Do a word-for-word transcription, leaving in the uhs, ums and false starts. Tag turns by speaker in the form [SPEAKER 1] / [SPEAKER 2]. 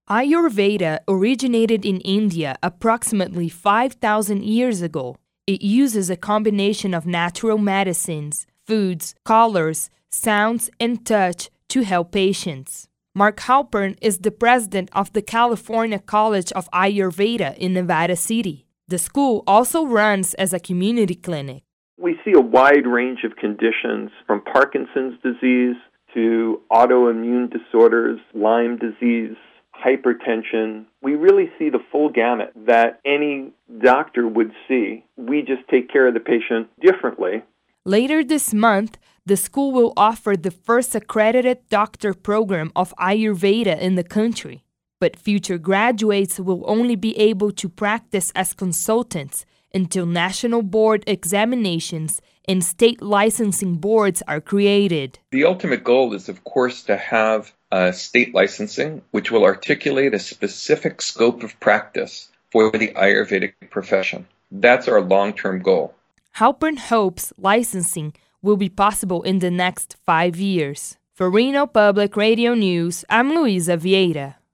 [SPEAKER 1] Ayurveda originated in India approximately five thousand years ago. It uses a combination of natural medicines, foods, colors, sounds, and touch to help patients. Mark Halpern is the president of the California College of Ayurveda in Nevada City. The school also runs as a community clinic.
[SPEAKER 2] We see a wide range of conditions from Parkinson's disease to autoimmune disorders, Lyme disease, hypertension. We really see the full gamut that any doctor would see. We just take care of the patient differently.
[SPEAKER 1] Later this month, the school will offer the first accredited doctor program of Ayurveda in the country. But future graduates will only be able to practice as consultants until national board examinations and state licensing boards are created.
[SPEAKER 3] The ultimate goal is, of course, to have uh, state licensing, which will articulate a specific scope of practice for the Ayurvedic profession. That's our long-term goal.
[SPEAKER 1] Halpern hopes licensing will be possible in the next five years. For Reno Public Radio News, I'm Luisa Vieira.